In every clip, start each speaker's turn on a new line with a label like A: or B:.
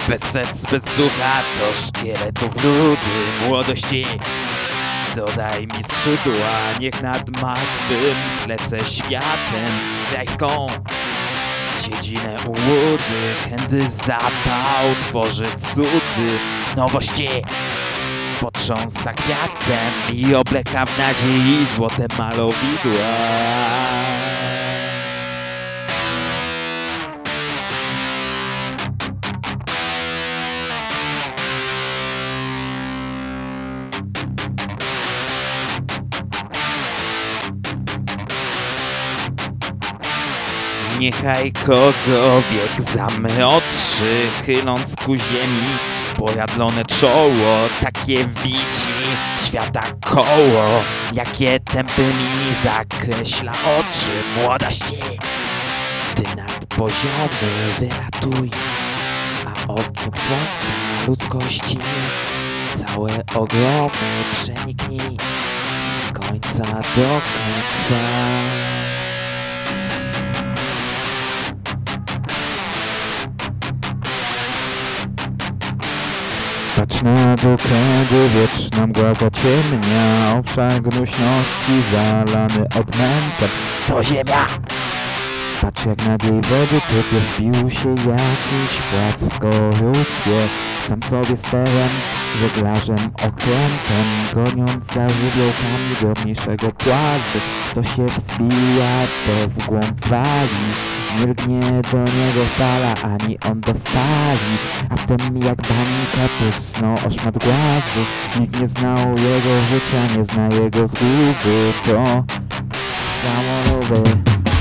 A: Bez serc, bez ducha, to szkieletów ludy młodości. Dodaj mi skrzydła, niech nad martwym zlecę światem rajską dziedzinę ułudy. Chętny zapał tworzy cudy nowości. Potrząsa kwiatem i obleka w nadziei złote malowidła. Niechaj kogo wiek zamrotrzy, chyląc ku ziemi pojadlone czoło. Takie widzi świata koło, jakie tępymi zakreśla oczy młodości. Ty nad poziomy wylatuj, a okiem słońca ludzkości całe ogromy przeniknij z końca do końca.
B: Patrz na dół, kiedy wieczna mgła zaciemnia obszar gnuśności zalany odmętem. To ziemia! Patrz jak nad jej wody typie wbił się jakiś płac skorupie. Sam sobie sterem, żeglarzem okrętem, goniąc za żywiołkami drobniejszego płazu. To się wspija, to w głąb wali. Nie lgnie do niego fala, ani on do fali. A wtem jak bańka pysnął o szmat głazu. Nikt nie znał jego życia, nie zna jego zguby. To samolowy.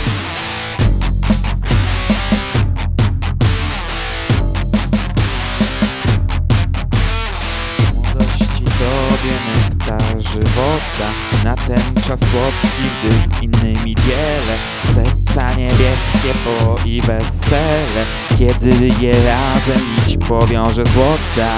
A: Młodości tobie nektar żywota, na ten czas słodki, gdy z innymi dzielę serca niebieskie po i wesele, kiedy je razem nić powiąże złota.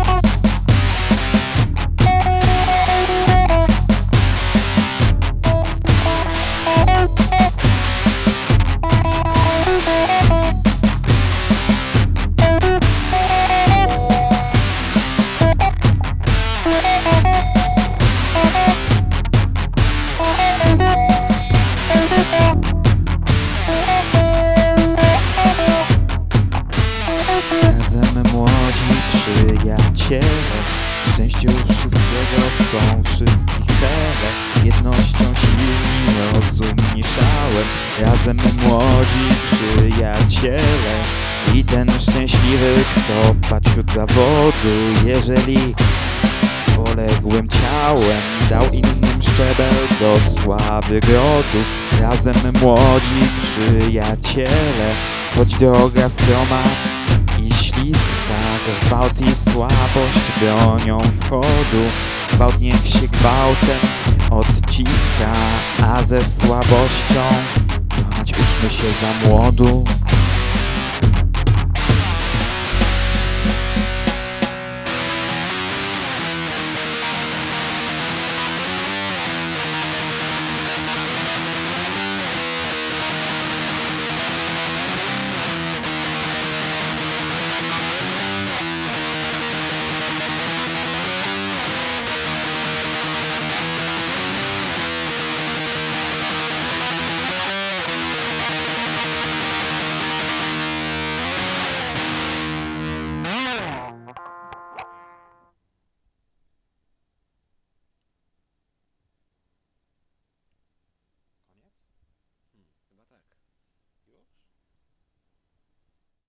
A: Przyjaciele, w szczęściu wszystkiego są wszystkich cele. Jednością silni rozumni szałem, razem młodzi przyjaciele. I ten szczęśliwy, kto padł wśród zawodu, jeżeli poległym ciałem dał innym szczebel do sławy grodu. Razem młodzi przyjaciele, choć droga stroma i śliska, gwałt i słabość bronią wchodu. Gwałt niech się gwałtem odciska, a ze słabością kochać uczmy się za młodu.